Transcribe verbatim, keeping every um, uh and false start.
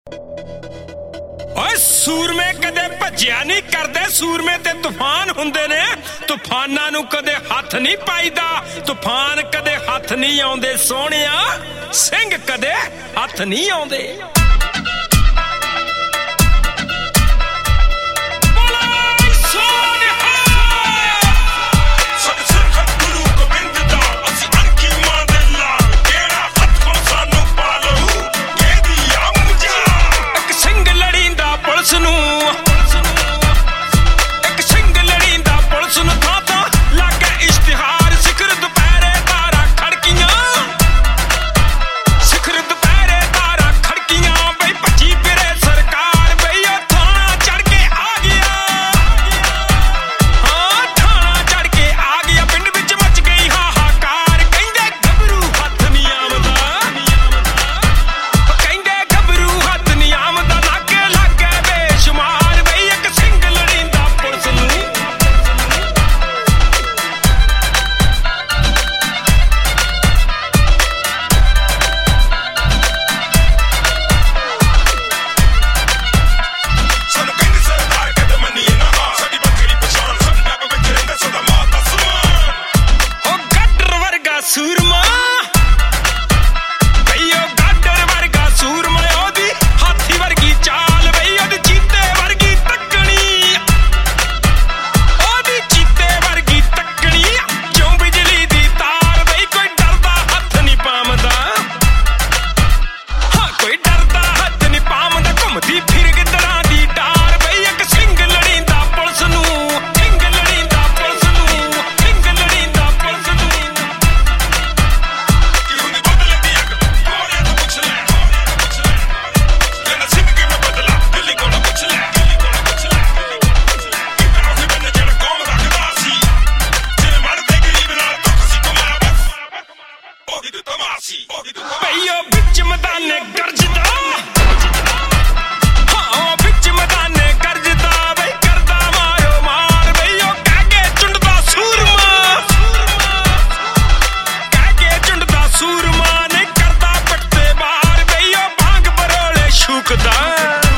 ਓਏ ਸੂਰਮੇ ਕਦੇ ਭੱਜਿਆ ਨਹੀਂ ਕਰਦੇ, ਸੂਰਮੇ ਤੇ ਤੂਫਾਨ ਹੁੰਦੇ ਨੇ। ਤੂਫਾਨਾਂ ਨੂੰ ਕਦੇ ਹੱਥ ਨਹੀਂ ਪਾਈਦਾ, ਤੂਫਾਨ ਕਦੇ ਹੱਥ ਨਹੀਂ ਆਉਂਦੇ ਸੋਹਣਿਆ, ਸਿੰਘ ਕਦੇ ਹੱਥ ਨਹੀਂ ਆਉਂਦੇ। ਸੂਰਮਾ ਬਈ ਉਹ ਗਾਡਰ ਵਰਗਾ ਸੂਰਮਾ, ਉਹਦੀ ਹਾਥੀ ਵਰਗੀ ਚਾਲ ਬਈ, ਉਹਦੀ ਚੀਤੇ ਵਰਗੀ ਤੱਕਣੀ, ਉਹਦੀ ਚੀਤੇ ਵਰਗੀ ਤੱਕਣੀ, ਜਿਉਂ ਬਿਜਲੀ ਦੀ ਤਾਰ ਬਈ, ਕੋਈ ਡਰਦਾ ਹੱਥ ਨਹੀਂ ਪਾਉਂਦਾ, ਹਾਂ ਕੋਈ ਡਰਦਾ ਹੱਥ ਨਹੀਂ ਪਾਉਂਦਾ, ਘੁੰਮਦੀ ਫਿਰ ਗਿੱਦੜਾਂ ਦੀ ਡਾਰ ਬਈ, ਇੱਕ ਸਿੰਘ ਲੜੀਂਦਾ ਪੁਲਿਸ ਨੂੰ, ਸਿੰਘ ਲੜੀਂਦਾ ਪੁਲਿਸ ਨੂੰ, ਸਿੰਘ ਲੜੀਂਦਾ ਪੁਲਿਸ ਨੂੰ। ਬਈ ਉਹ ਵਿੱਚ ਮੈਦਾਨੇ ਗਰਜਦਾ, ਹਾਂ ਉਹ ਵਿੱਚ ਮੈਦਾਨੇ ਗਰਜਦਾ ਬਈ, ਕਰਦਾ ਮਾਰੋ ਮਾਰ ਬਈ, ਉਹ ਕਹਿ ਕੇ ਚੁੰਡਦਾ ਸੂਰਮਾ, ਕਹਿ ਕੇ ਚੁੰਡਦਾ ਸੂਰਮਾ, ਨਹੀਂ ਕਰਦਾ ਪੱਟੇ ਬਾਹਰ ਬਈ, ਉਹ ਬਾਂਗ ਬਰੋਲੇ ਸ਼ੂਕਦਾ।